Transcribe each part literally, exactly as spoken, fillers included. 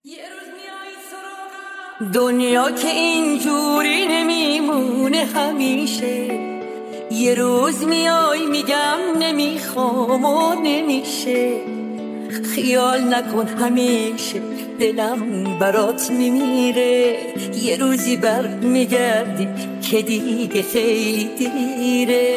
دنیا که اینجوری نمیمونه همیشه، یه روز میای میگم نمیخوام و نمیشه. خیال نکن همیشه دلم برات میمیره، یه روزی بر میگردی که دیگه خیلی دیره.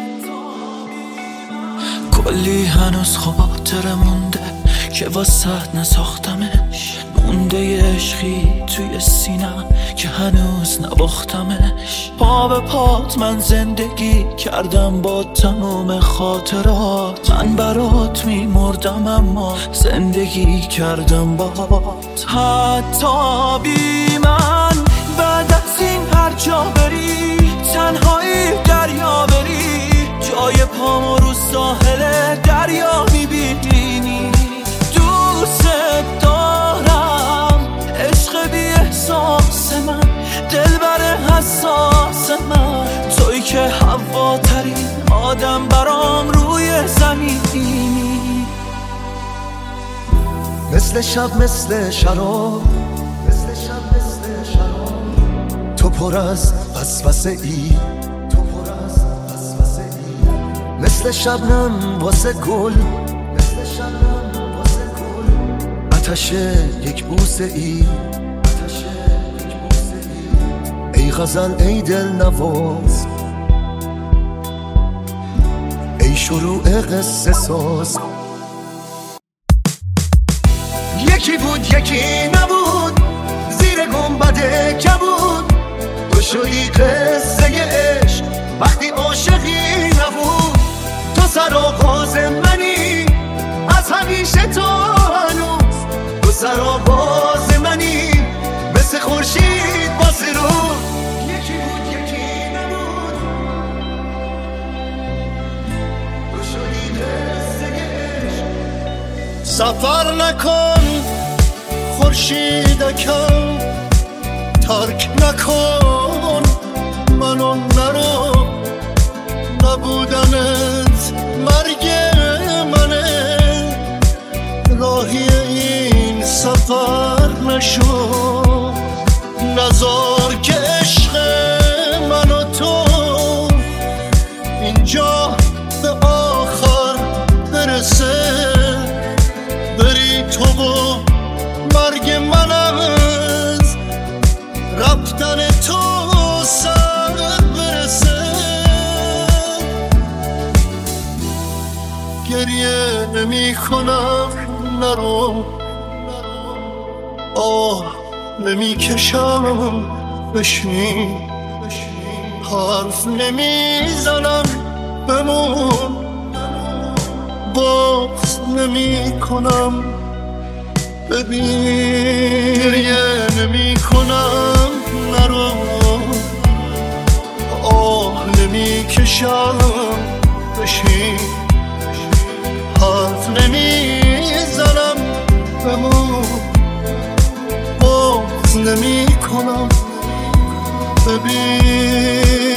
کلی هنوز خاطره مونده که واسه نساختمش، مونده یه عشقی توی سینم که هنوز نباختمش. پا به پات من زندگی کردم با تموم خاطرات، من برات میمردم اما زندگی کردم بات. حتی بی من بعد از این هر جا بری، تنهایی دریا بری، جای پامو رو ساحل دریا میبینی. دوست دارم عشق بی احساس من، دلبر حساس من، توی که هواترین آدم برام روی زمینی. مثل شب مثل شراب، مثل شب مثل شراب، تو پر از وسوسه ای، تو پر از وسوسه ای. مثل شبنم واسه گل، مثل شبنم واسه گل، آتش یک بوسه ای، آتش یک بوسه ای. ای غزل ای دل نواز، ای شروع قصه ساز. یکی بود یکی نبود، زیر گنبد کبود، تو شدی قصه عشق وقتی عاشقی نبود. تو سرآغاز منی از همیشه، تو هنوز تو سرآغاز منی، مثل خورشید واسه روز. یکی بود یکی نبود، تو شدی قصه عشق. سفر نکن خورشیدکم، ترک نکن منو نرو، نبودنت مرگ منه، راهی این سفر نشو. نزار که عشق من و تو اینجا به آخر برسه، بری تو و مرگ منم از رفتن تو سر برسه. گریه نمی کنم نرو، آه نمی کشم بشین، حرف نمی زنم بمون، باز نمی کنم ببین. گریه نمی کنم نرو، آه نمی کشم بشین، حرف نمی زنم بمون، باز نمی کنم ببین.